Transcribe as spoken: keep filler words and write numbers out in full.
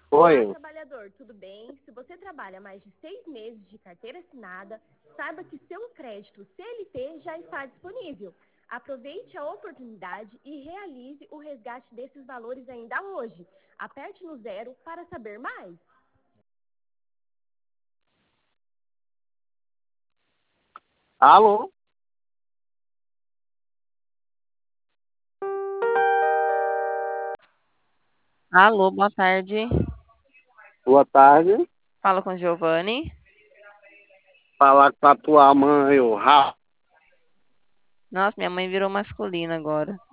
Olá, Oi, trabalhador, tudo bem? Se você trabalha mais de seis meses de carteira assinada, saiba que seu crédito C L T já está disponível. Aproveite a oportunidade e realize o resgate desses valores ainda hoje. Aperte no zero para saber mais. alô? Alô, boa tarde. Boa tarde. Fala com Giovanni. Falar com a tua mãe, o Rafa. Nossa, minha mãe virou masculina agora.